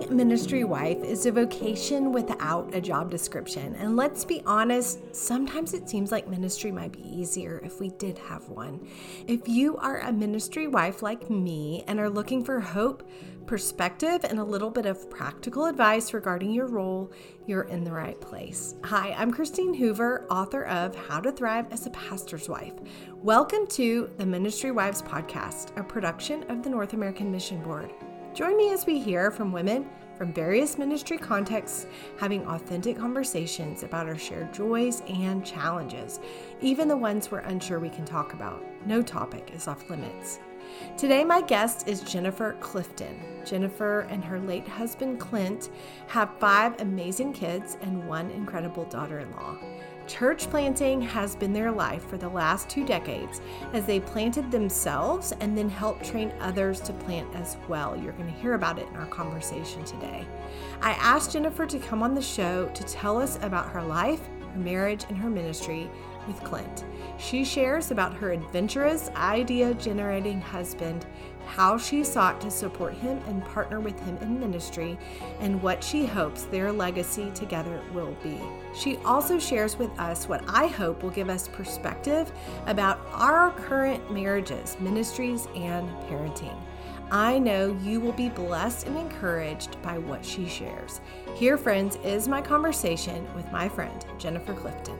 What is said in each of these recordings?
Being ministry wife is a vocation without a job description. And let's be honest, sometimes it seems like ministry might be easier if we did have one. If you are a ministry wife like me and are looking for hope, perspective, and a little bit of practical advice regarding your role, you're in the right place. Hi, I'm Christine Hoover, author of How to Thrive as a Pastor's Wife. Welcome to the Ministry Wives Podcast, a production of the North American Mission Board. Join me as we hear from women from various ministry contexts having authentic conversations about our shared joys and challenges, even the ones we're unsure we can talk about. No topic is off limits. Today, my guest is Jennifer Clifton. Jennifer and her late husband, Clint, have 5 amazing kids and 1 incredible daughter-in-law. Church planting has been their life for the last 2 decades as they planted themselves and then helped train others to plant as well. You're going to hear about it in our conversation today. I asked Jennifer to come on the show to tell us about her life, her marriage, and her ministry with Clint. She shares about her adventurous, idea-generating husband, how she sought to support him and partner with him in ministry, and what she hopes their legacy together will be. She also shares with us what I hope will give us perspective about our current marriages, ministries, and parenting. I know you will be blessed and encouraged by what she shares. Here, friends, is my conversation with my friend, Jennifer Clifton.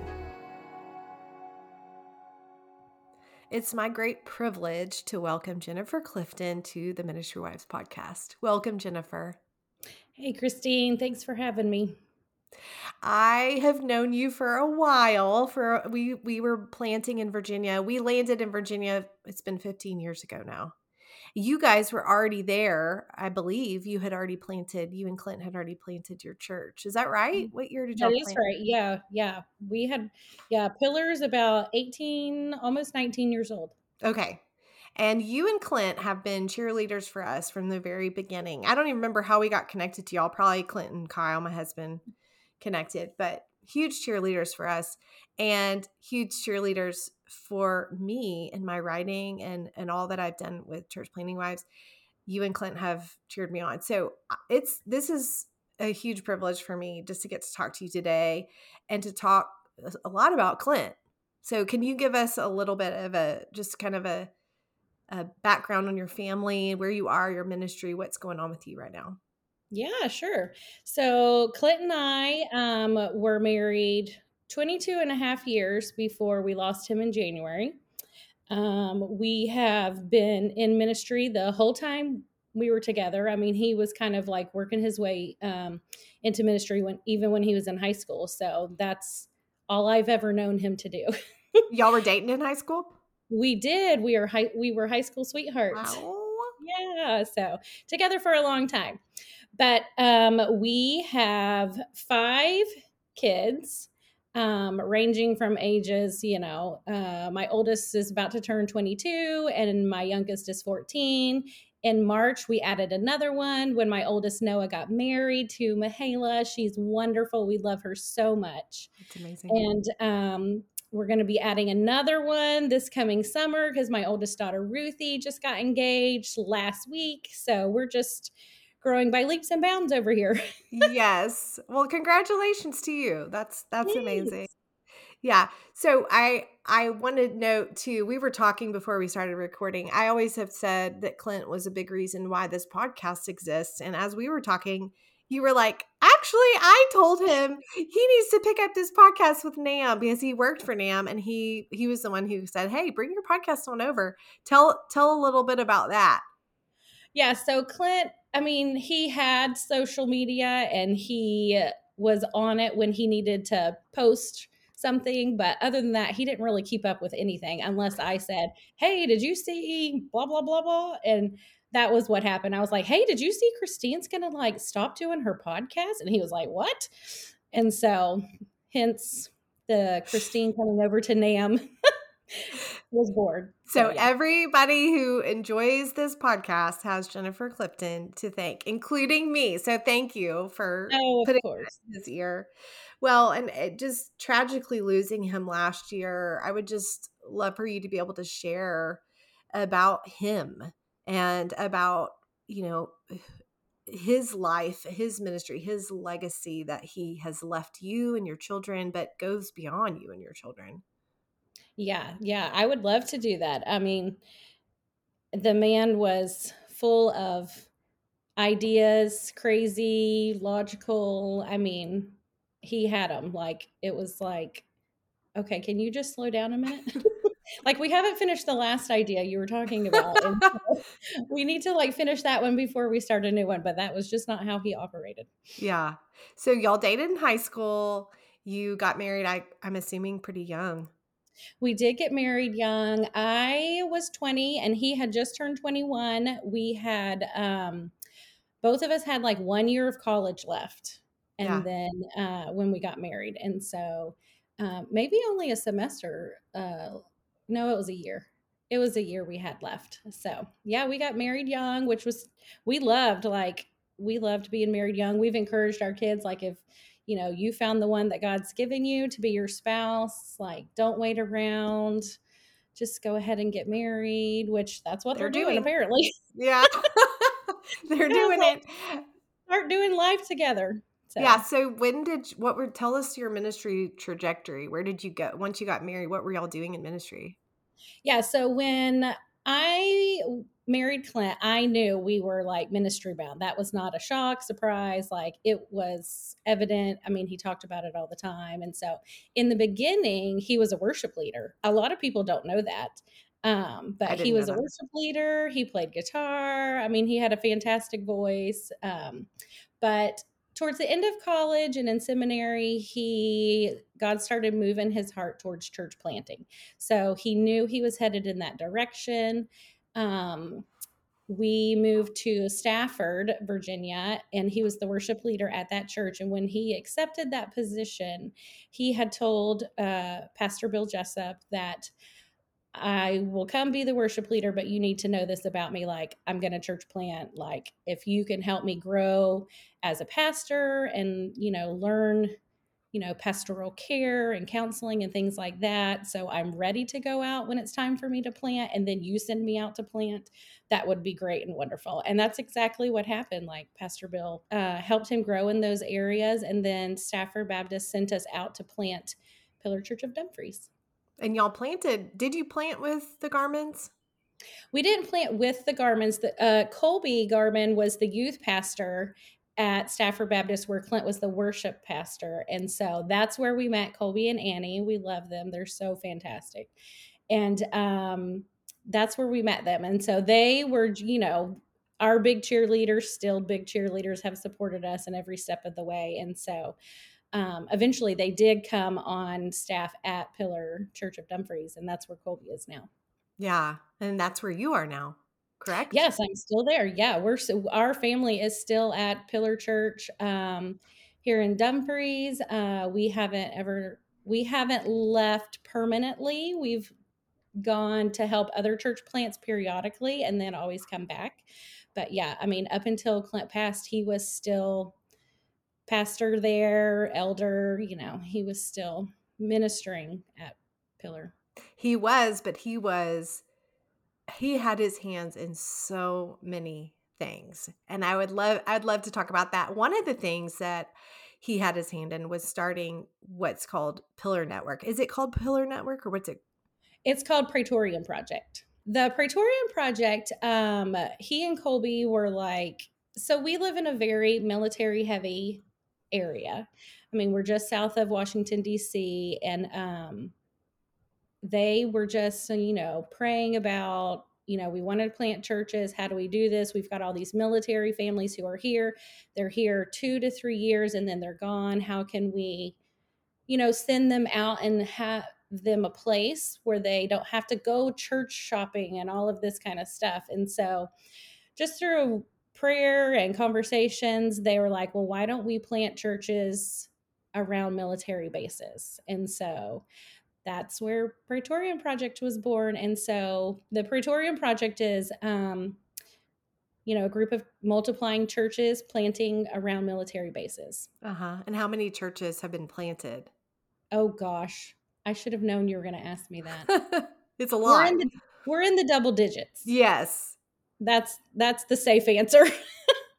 It's my great privilege to welcome Jennifer Clifton to the Ministry Wives podcast. Welcome, Jennifer. Hey, Christine. Thanks for having me. I have known you for a while. We were planting in Virginia. We landed in Virginia. It's been 15 years ago now. You guys were already there. I believe you and Clint had already planted your church. Is that right? What year did That y'all is plant? right. Yeah. We had, Pillars about 18, almost 19 years old. Okay. And you and Clint have been cheerleaders for us from the very beginning. I don't even remember how we got connected to y'all. Probably Clint and Kyle, my husband, connected, but huge cheerleaders for us and huge cheerleaders for me in my writing and all that I've done with Church Planting Wives. You and Clint have cheered me on. So this is a huge privilege for me just to get to talk to you today and to talk a lot about Clint. So can you give us a little bit of a background on your family, where you are, your ministry, what's going on with you right now? Yeah, sure. So Clint and I were married 22 and a half years before we lost him in January. We have been in ministry the whole time we were together. I mean, he was kind of like working his way into ministry even when he was in high school. So that's all I've ever known him to do. Y'all were dating in high school? We did. We were high school sweethearts. Wow. Yeah, so together for a long time. But we have 5 kids, ranging from ages, my oldest is about to turn 22 and my youngest is 14. In March, we added another one when my oldest Noah got married to Mihaela. She's wonderful. We love her so much. That's amazing. And we're going to be adding another one this coming summer because my oldest daughter, Ruthie, just got engaged last week. So we're just growing by leaps and bounds over here. Yes. Well, congratulations to you. That's amazing. Thanks. Yeah. So I want to note too, we were talking before we started recording. I always have said that Clint was a big reason why this podcast exists. And as we were talking, you were like, actually, I told him he needs to pick up this podcast with NAM because he worked for NAM and he was the one who said, hey, bring your podcast on over. Tell a little bit about that. Yeah. So Clint, I mean, he had social media and he was on it when he needed to post something. But other than that, he didn't really keep up with anything unless I said, hey, did you see blah, blah, blah, blah? And that was what happened. I was like, hey, did you see Christine's going to like stop doing her podcast? And he was like, what? And so hence the Christine coming over to NAM was bored. So Yeah. everybody who enjoys this podcast has Jennifer Clifton to thank, including me. So thank you for Oh, of putting course. that in his ear. Well, and just tragically losing him last year, I would just love for you to be able to share about him and about, his life, his ministry, his legacy that he has left you and your children, but goes beyond you and your children. Yeah, yeah, I would love to do that. I mean, the man was full of ideas, crazy, logical. I mean, he had them. Like, it was like, okay, can you just slow down a minute? Like, we haven't finished the last idea you were talking about, and so we need to, like, finish that one before we start a new one, but that was just not how he operated. Yeah. So y'all dated in high school. You got married, I'm assuming, pretty young. We did get married young. I was 20 and he had just turned 21. We had both of us had like 1 year of college left, and Yeah. then when we got married, and so maybe only a semester. No, it was a year. It was a year we had left. So yeah, we got married young, which was we loved. Like, we loved being married young. We've encouraged our kids, like, if you found the one that God's giving you to be your spouse, like, don't wait around, just go ahead and get married, which that's what They're they're doing doing. apparently. Yeah. They're Yeah, doing like, it. start doing life together. Yeah. So, So tell us your ministry trajectory. Where did you go once you got married? What were y'all doing in ministry? yeah, so when I married Clint, I knew we were like ministry bound. That was not a shock, surprise. Like, it was evident. I mean, he talked about it all the time. And so in the beginning, he was a worship leader. A lot of people don't know that. But I he didn't know was a that. worship leader. He played guitar. I mean, he had a fantastic voice. But towards the end of college and in seminary, God started moving his heart towards church planting. So he knew he was headed in that direction. Um, we moved to Stafford, Virginia, and he was the worship leader at that church. And when he accepted that position, he had told Pastor Bill Jessup that I will come be the worship leader, but you need to know this about me. Like, I'm going to church plant. Like, if you can help me grow as a pastor and, learn, pastoral care and counseling and things like that. So I'm ready to go out when it's time for me to plant. And then you send me out to plant. That would be great and wonderful. And that's exactly what happened. Like, Pastor Bill helped him grow in those areas. And then Stafford Baptist sent us out to plant Pillar Church of Dumfries. And y'all planted. Did you plant with the Garmins? We didn't plant with the Garmins. Colby Garmin was the youth pastor at Stafford Baptist, where Clint was the worship pastor. And so that's where we met Colby and Annie. We love them. They're so fantastic. And that's where we met them. And so they were, our big cheerleaders, still big cheerleaders, have supported us in every step of the way. And so eventually they did come on staff at Pillar Church of Dumfries, and that's where Colby is now. Yeah. And that's where you are now, correct? Yes, I'm still there. Yeah, our family is still at Pillar Church here in Dumfries. We haven't left permanently. We've gone to help other church plants periodically and then always come back. But yeah, I mean, up until Clint passed, he was still pastor there, elder, he was still ministering at Pillar. He was, but he had his hands in so many things. And I'd love to talk about that. One of the things that he had his hand in was starting what's called Pillar Network. Is it called Pillar Network or what's it? It's called Praetorian Project. The Praetorian Project, he and Colby were like, so we live in a very military heavy area. I mean, we're just south of Washington, D.C., and they were just, praying about, we wanted to plant churches. How do we do this? We've got all these military families who are here. They're here 2 to 3 years and then they're gone. How can we, send them out and have them a place where they don't have to go church shopping and all of this kind of stuff? And so just through prayer and conversations, they were like, well, why don't we plant churches around military bases? And so that's where Praetorian Project was born. And so the Praetorian Project is, a group of multiplying churches planting around military bases. Uh-huh. And how many churches have been planted? Oh gosh, I should have known you were going to ask me that. It's a lot. We're in the double digits. Yes. That's the safe answer.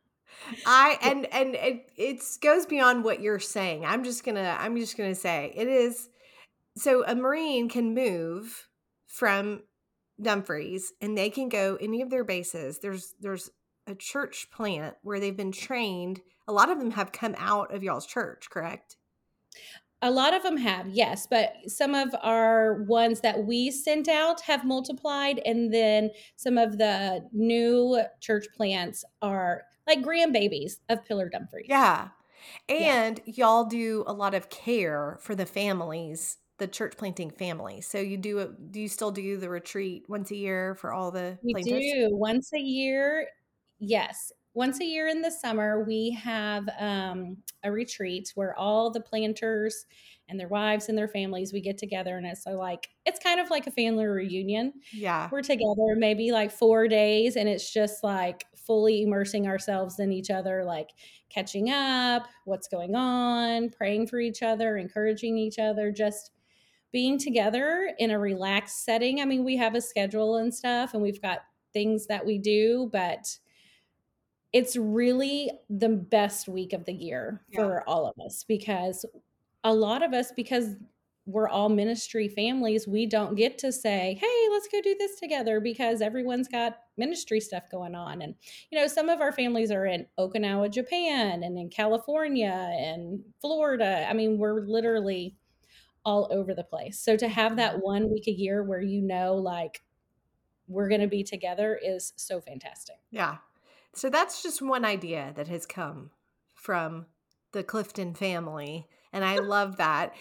And it goes beyond what you're saying. I'm just gonna say it is. So a Marine can move from Dumfries and they can go any of their bases. There's a church plant where they've been trained. A lot of them have come out of y'all's church, correct? A lot of them have, yes, but some of our ones that we sent out have multiplied, and then some of the new church plants are like grandbabies of Pillar Dumfries. Yeah. Yeah. And y'all do a lot of care for the families, the church planting families. So do you still do the retreat once a year for all the We planters? do once a year. Yes. Once a year in the summer, we have a retreat where all the planters and their wives and their families, we get together. And it's so like, it's kind of like a family reunion. Yeah. We're together maybe like 4 days, and it's just like fully immersing ourselves in each other, like catching up, what's going on, praying for each other, encouraging each other, just being together in a relaxed setting. I mean, we have a schedule and stuff, and we've got things that we do, but it's really the best week of the year Yeah. for all of us, because a lot of us, because we're all ministry families, we don't get to say, hey, let's go do this together, because everyone's got ministry stuff going on. And, some of our families are in Okinawa, Japan, and in California and Florida. I mean, we're literally all over the place. So to have Mhm. that 1 week a year where like we're going to be together is so fantastic. Yeah. So that's just one idea that has come from the Clifton family, and I love that.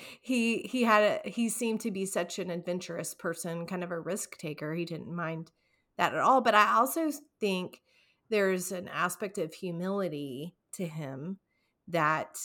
He seemed to be such an adventurous person, kind of a risk taker. He didn't mind that at all, but I also think there's an aspect of humility to him that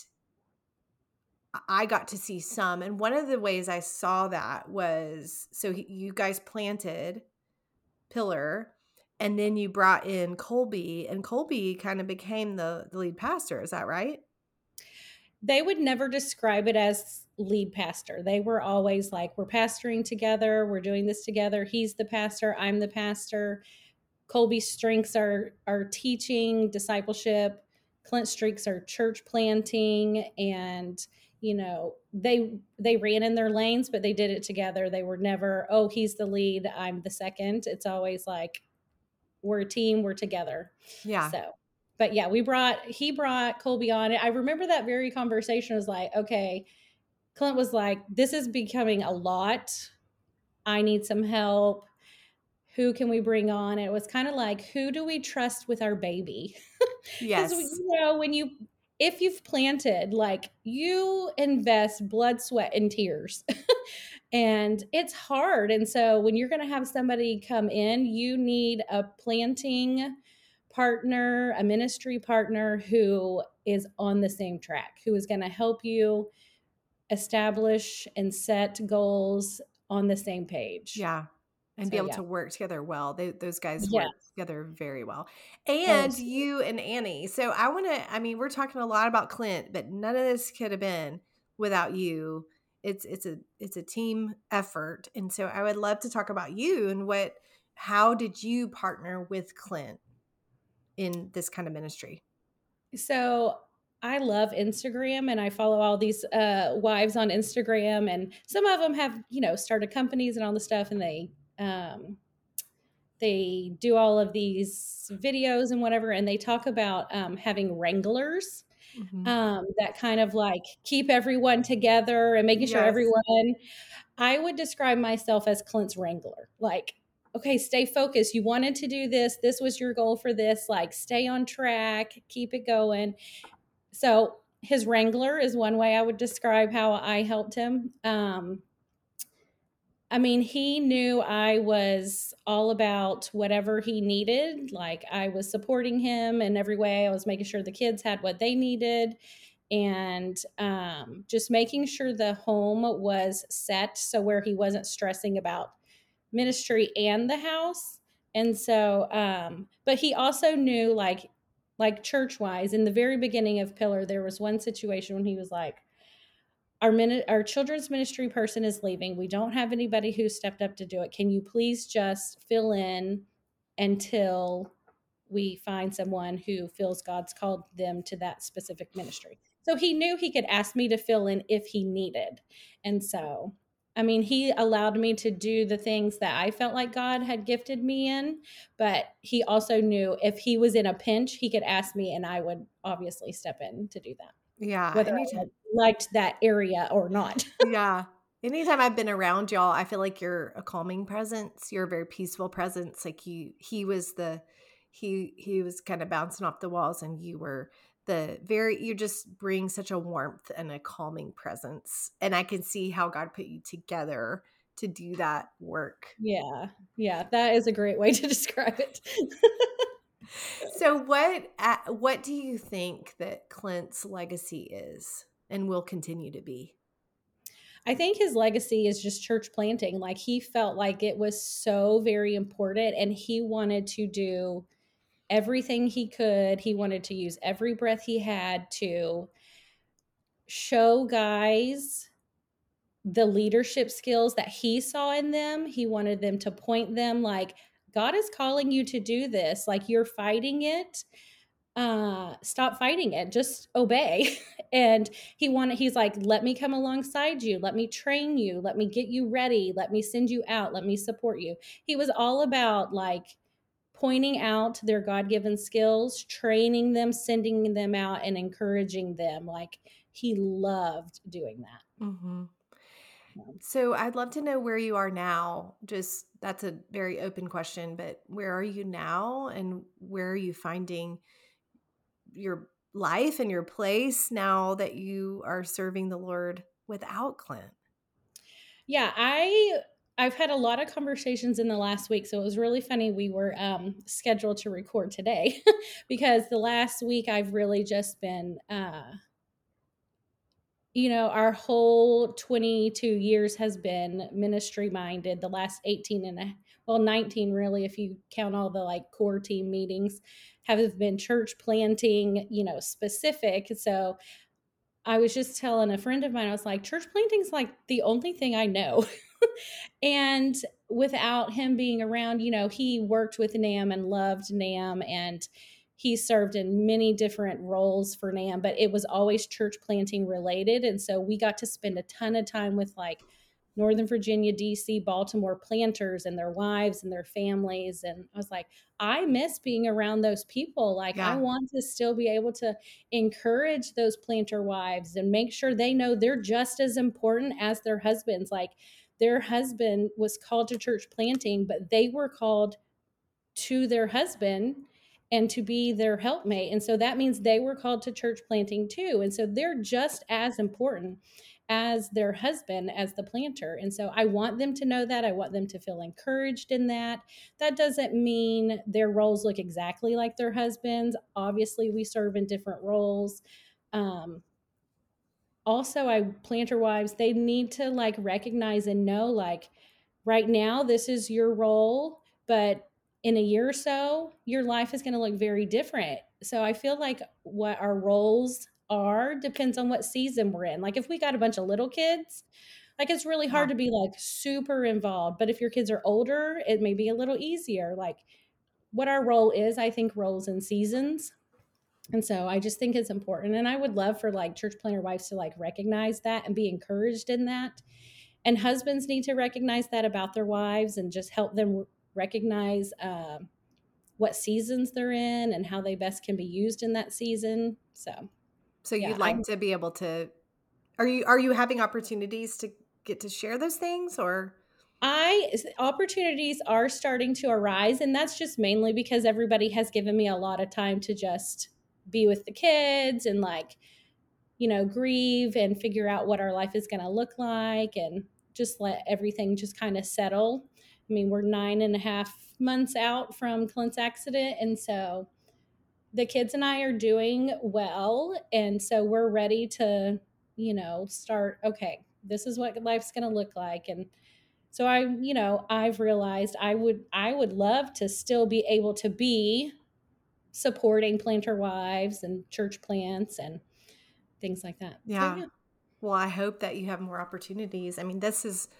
I got to see some, and one of the ways I saw that was you guys planted Pillar, and then you brought in Colby, and Colby kind of became the lead pastor, is that right? They would never describe it as lead pastor. They were always like, we're pastoring together, we're doing this together. He's the pastor, I'm the pastor. Colby's strengths are teaching, discipleship. Clint's strengths are church planting, and they ran in their lanes, but they did it together. They were never, oh, he's the lead, I'm the second. It's always like, we're a team, we're together. Yeah. So, but yeah, he brought Colby on. I remember that very conversation was like, okay, Clint was like, this is becoming a lot. I need some help. Who can we bring on? It was kind of like, who do we trust with our baby? Because Yes. if you've planted, like, you invest blood, sweat, and tears. And it's hard. And so when you're going to have somebody come in, you need a planting partner, a ministry partner who is on the same track, who is going to help you establish and set goals on the same page. Yeah, and be So able yeah. to work together well. Those guys Yeah. work together very well. Oh, And you and Annie. So I mean, we're talking a lot about Clint, but none of this could have been without you. It's a team effort. And so I would love to talk about you and how did you partner with Clint in this kind of ministry? so I love Instagram, and I follow all these wives on Instagram, and some of them have, started companies and all the stuff, and they do all of these videos and whatever, and they talk about having wranglers Mhm. that kind of like keep everyone together and making sure Yes. everyone. I would describe myself as Clint's wrangler. Like, okay, stay focused. You wanted to do this. This was your goal for this. Like, stay on track, keep it going. So, his wrangler is one way I would describe how I helped him. I mean, he knew I was all about whatever he needed. Like, I was supporting him in every way. I was making sure the kids had what they needed, and just making sure the home was set so where he wasn't stressing about ministry and the house. And so, but he also knew, like church wise, in the very beginning of Pillar, there was one situation when he was like, our children's ministry person is leaving. We don't have anybody who stepped up to do it. Can you please just fill in until we find someone who feels God's called them to that specific ministry. So he knew he could ask me to fill in if he needed. And so, I mean, he allowed me to do the things that I felt like God had gifted me in, but he also knew if he was in a pinch, he could ask me and I would obviously step in to do that, Yeah. whether I liked that area or not. Yeah. Anytime I've been around y'all, I feel like you're a calming presence. You're a very peaceful presence. Like he was kind of bouncing off the walls, and you were you just bring such a warmth and a calming presence. And I can see how God put you together to do that work. Yeah. Yeah. That is a great way to describe it. So what do you think that Clint's legacy is and will continue to be? I think his legacy is just church planting. Like he felt like it was so very important and he wanted to do everything he could. He wanted to use every breath he had to show guys the leadership skills that he saw in them. He wanted them to point them like, God is calling you to do this. Like you're fighting it. Stop fighting it, just obey. And he's like, let me come alongside you, let me train you, let me get you ready, let me send you out, let me support you. He was all about like pointing out their God-given skills, training them, sending them out, and encouraging them. Like he loved doing that. Mm-hmm. So I'd love to know where you are now. Just that's a very open question, but where are you now, and where are you finding your life and your place now that you are serving the Lord without Clint? Yeah, I've had a lot of conversations in the last week, so it was really funny. We were scheduled to record today because the last week I've really just been our whole 22 years has been ministry minded. The last 19 really, if you count all the like core team meetings, have been church planting, specific. So I was just telling a friend of mine, I was like, church planting is like the only thing I know. And without him being around, he worked with NAM and loved NAM, and he served in many different roles for NAM, but it was always church planting related. And so we got to spend a ton of time with like Northern Virginia, DC, Baltimore planters and their wives and their families. And I was like, I miss being around those people. Like, I Yeah. want to still be able to encourage those planter wives and make sure they know they're just as important as their husbands. Like, their husband was called to church planting, but they were called to their husband and to be their helpmate. And so that means they were called to church planting too. And so they're just as important as their husband, as the planter. And so I want them to know that. I want them to feel encouraged in that. That doesn't mean their roles look exactly like their husbands. Obviously, we serve in different roles. Also, planter wives, they need to like recognize and know like right now this is your role, but in a year or so your life is going to look very different. So I feel like what our roles are depends on what season we're in. Like if we got a bunch of little kids, like it's really hard Yeah. to be like super involved, but if your kids are older it may be a little easier. Like what our role is, I think, roles and seasons. And so I just think it's important. And I would love for like church planter wives to like recognize that and be encouraged in that. And husbands need to recognize that about their wives and just help them recognize what seasons they're in and how they best can be used in that season. So So you'd yeah, like to be able to are you having opportunities to get to share those things, or opportunities are starting to arise, and that's just mainly because everybody has given me a lot of time to just be with the kids and like grieve and figure out what our life is going to look like and just let everything just kind of settle. I mean, we're 9.5 months out from Clint's accident. And so the kids and I are doing well. And so we're ready to, start, okay, this is what life's going to look like. And so I've realized I would love to still be able to be supporting planter wives and church plants and things like that. So yeah. yeah. Well, I hope that you have more opportunities. I mean, this is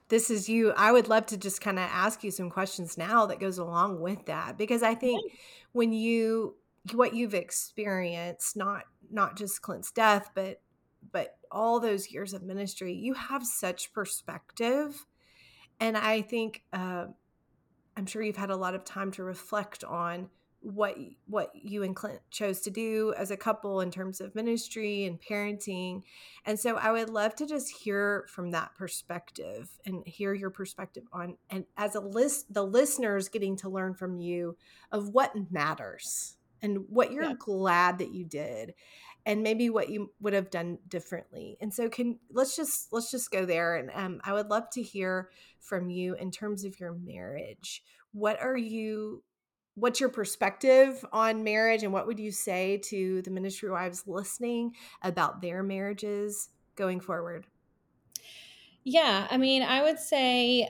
this is you. I would love to just kind of ask you some questions now that goes along with that, because I think when what you've experienced, not just Clint's death, but all those years of ministry, you have such perspective. And I think I'm sure you've had a lot of time to reflect on what you and Clint chose to do as a couple in terms of ministry and parenting. And so I would love to just hear from that perspective and hear your perspective on, and as the listeners getting to learn from you of what matters and what you're Yeah. glad that you did, and maybe what you would have done differently. And so let's just go there. And I would love to hear from you in terms of your marriage. What's your perspective on marriage, and what would you say to the ministry wives listening about their marriages going forward? Yeah, I mean, I would say,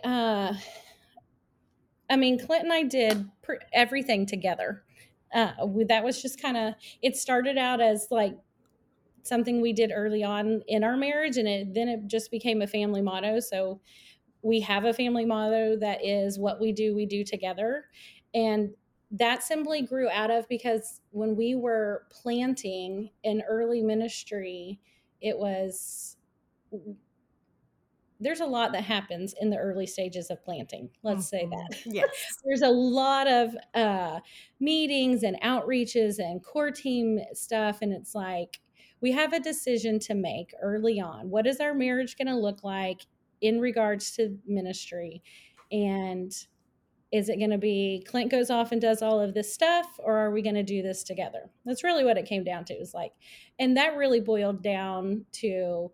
Clint and I did everything together. That was just kind of, it started out as like something we did early on in our marriage, and then it just became a family motto. So we have a family motto that is, what we do together. And that simply grew out of, because when we were planting in early ministry, it was, there's a lot that happens in the early stages of planting. Let's say that. Yes. There's a lot of meetings and outreaches and core team stuff. And it's like, we have a decision to make early on. What is our marriage going to look like in regards to ministry? And is it going to be Clint goes off and does all of this stuff, or are we going to do this together? That's really what it came down to. Is like, and that really boiled down to,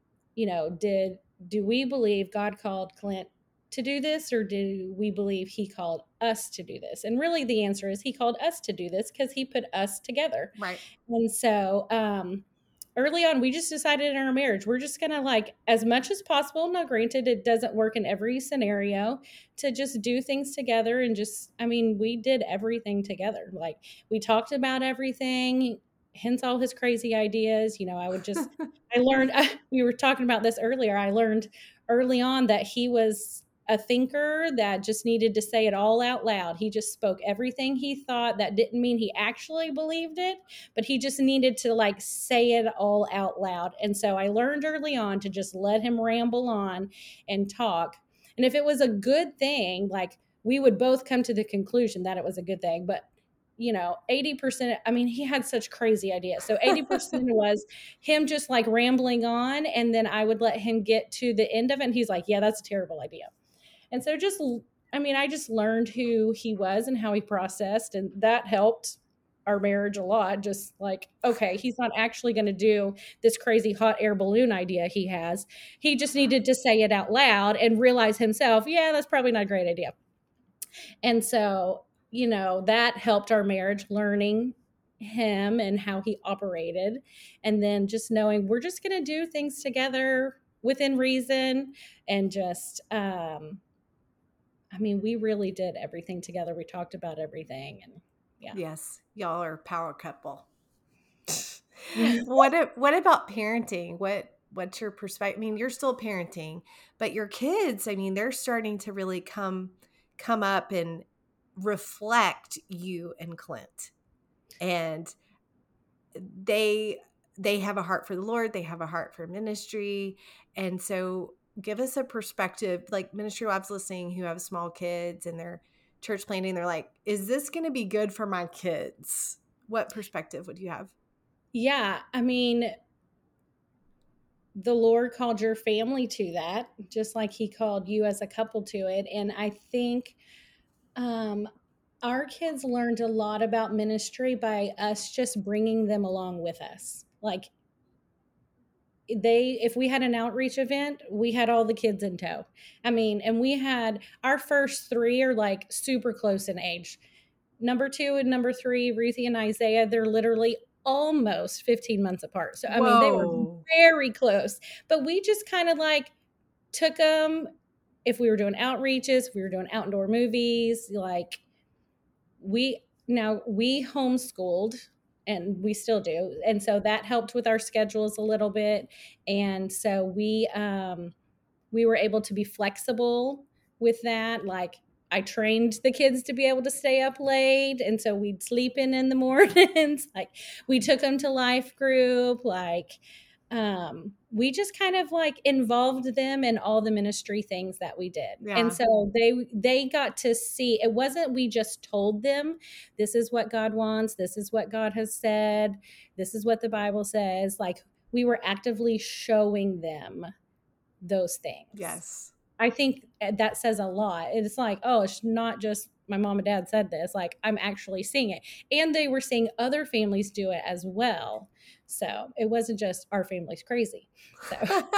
do we believe God called Clint to do this, or do we believe he called us to do this? And really the answer is he called us to do this because he put us together. Right. And so early on, we just decided in our marriage, we're just going to, like, as much as possible, now granted, it doesn't work in every scenario, to just do things together. And just, we did everything together. Like, we talked about everything, hence all his crazy ideas. I learned, we were talking about this earlier. I learned early on that he was a thinker that just needed to say it all out loud. He just spoke everything he thought. That didn't mean he actually believed it, but he just needed to, like, say it all out loud. And so I learned early on to just let him ramble on and talk. And if it was a good thing, like, we would both come to the conclusion that it was a good thing. But 80%, he had such crazy ideas. So 80% was him just, like, rambling on. And then I would let him get to the end of it. And he's like, yeah, that's a terrible idea. And so I just learned who he was and how he processed. And that helped our marriage a lot. Just like, okay, he's not actually going to do this crazy hot air balloon idea he has. He just needed to say it out loud and realize himself, yeah, that's probably not a great idea. And so, that helped our marriage, learning him and how he operated. And then just knowing we're just going to do things together within reason. And just, we really did everything together. We talked about everything. And yeah. Yes. Y'all are a power couple. What about parenting? What's your perspective? You're still parenting, but your kids, they're starting to really come up and reflect you and Clint. And they have a heart for the Lord, they have a heart for ministry. And so give us a perspective, like ministry wives listening who have small kids and they're church planting, they're like, is this going to be good for my kids? What perspective would you have? Yeah, the Lord called your family to that, just like he called you as a couple to it. And I think our kids learned a lot about ministry by us just bringing them along with us. Like, if we had an outreach event, we had all the kids in tow. And we had our first three are, like, super close in age. Number 2 and number 3, Ruthie and Isaiah, they're literally almost 15 months apart. So, they were very close. But we just kind of, like, took them, if we were doing outreaches, if we were doing outdoor movies, like, we homeschooled, and we still do. And so that helped with our schedules a little bit. And so we we were able to be flexible with that. Like, I trained the kids to be able to stay up late, and so we'd sleep in the mornings. Like, we took them to life group. Like, we just kind of like involved them in all the ministry things that we did. Yeah. And so they got to see, it wasn't we just told them, this is what God wants, this is what God has said, this is what the Bible says. Like, we were actively showing them those things. Yes. I think that says a lot. It's like, oh, it's not just my mom and dad said this. Like, I'm actually seeing it. And they were seeing other families do it as well. So it wasn't just our family's crazy. So.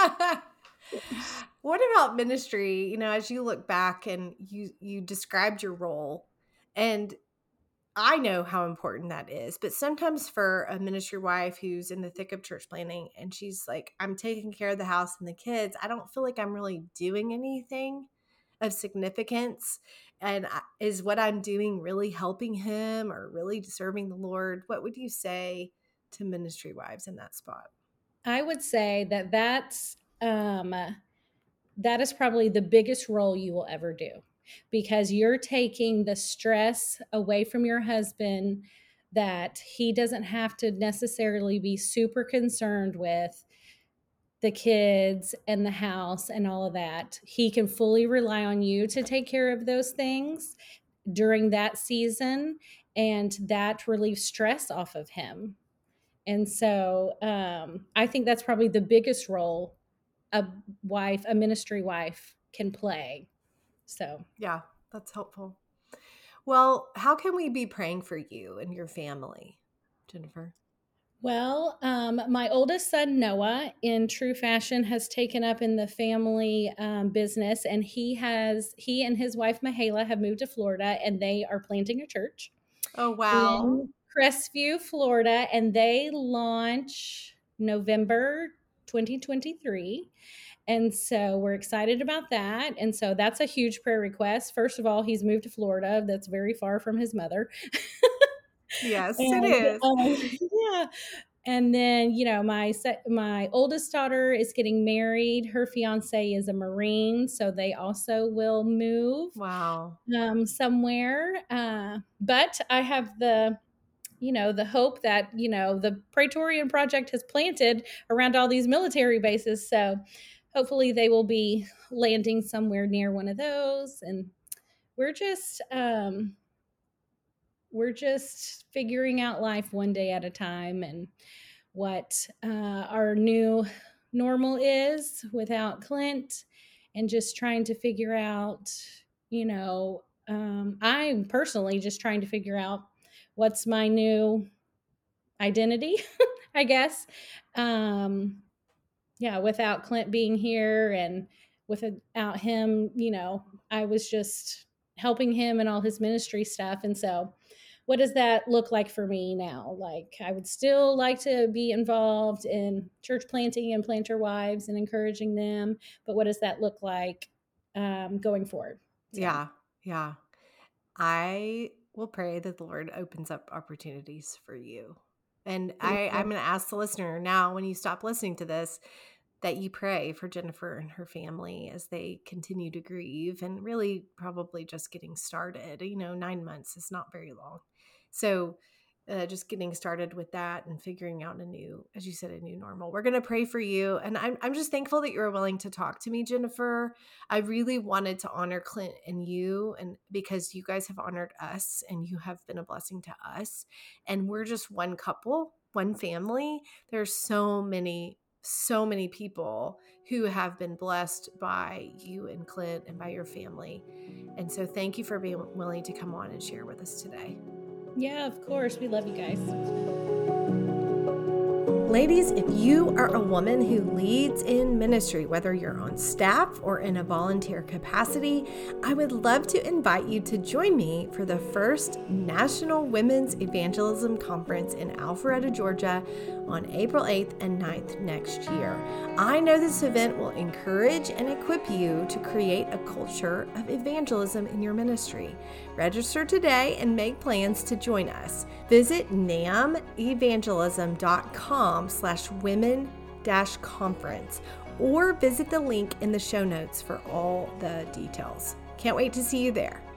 What about ministry? You know, as you look back and you described your role, and I know how important that is, but sometimes for a ministry wife who's in the thick of church planning and she's like, I'm taking care of the house and the kids, I don't feel like I'm really doing anything of significance. And is what I'm doing really helping him or really serving the Lord? What would you say to ministry wives in that spot? I would say that is probably the biggest role you will ever do, because you're taking the stress away from your husband, that he doesn't have to necessarily be super concerned with the kids and the house and all of that. He can fully rely on you to take care of those things during that season, and that relieves stress off of him. And so I think that's probably the biggest role a ministry wife can play. So, yeah, that's helpful. Well, how can we be praying for you and your family, Jennifer? Well, my oldest son, Noah, in true fashion, has taken up in the family business, and he and his wife, Mahala, have moved to Florida, and they are planting a church. Oh, wow. In Crestview, Florida, and they launch November 2023. And so we're excited about that. And so that's a huge prayer request. First of all, he's moved to Florida. That's very far from his mother. Yes, it is. Yeah. And then, you know, my oldest daughter is getting married. Her fiance is a Marine, so they also will move. Wow. Somewhere. But I have the hope that, the Praetorian Project has planted around all these military bases. So hopefully they will be landing somewhere near one of those. And we're just figuring out life one day at a time, and what our new normal is without Clint, and just trying to figure out, I'm personally just trying to figure out what's my new identity, I guess. Without Clint being here and without him, I was just helping him and all his ministry stuff. And so what does that look like for me now? Like, I would still like to be involved in church planting and planter wives and encouraging them. But what does that look like going forward? So. Yeah. I will pray that the Lord opens up opportunities for you. And I'm going to ask the listener now, when you stop listening to this, that you pray for Jennifer and her family as they continue to grieve, and really probably just getting started. 9 months is not very long. So just getting started with that and figuring out a new normal. We're going to pray for you. And I'm just thankful that you're willing to talk to me, Jennifer. I really wanted to honor Clint and you, and because you guys have honored us and you have been a blessing to us. And we're just one couple, one family. There's so many people who have been blessed by you and Clint and by your family. And so thank you for being willing to come on and share with us today. Yeah, of course. We love you guys. Ladies, if you are a woman who leads in ministry, whether you're on staff or in a volunteer capacity, I would love to invite you to join me for the first National Women's Evangelism Conference in Alpharetta, Georgia on April 8th and 9th next year. I know this event will encourage and equip you to create a culture of evangelism in your ministry. Register today and make plans to join us. Visit namevangelism.com/women-conference or visit the link in the show notes for all the details. Can't wait to see you there.